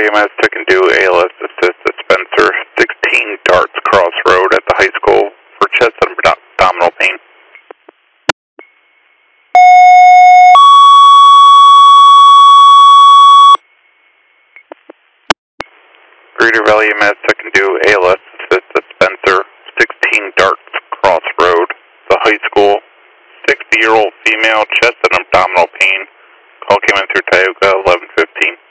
Valley MS can do ALS assist at Spencer, 16 Darts Cross Road at the high school for chest and abdominal pain. Greater Valley MS can do ALS assist at Spencer, 16 Darts Cross Road, the high school, 60-year-old female, chest and abdominal pain. Call came in through Tioga, 1115.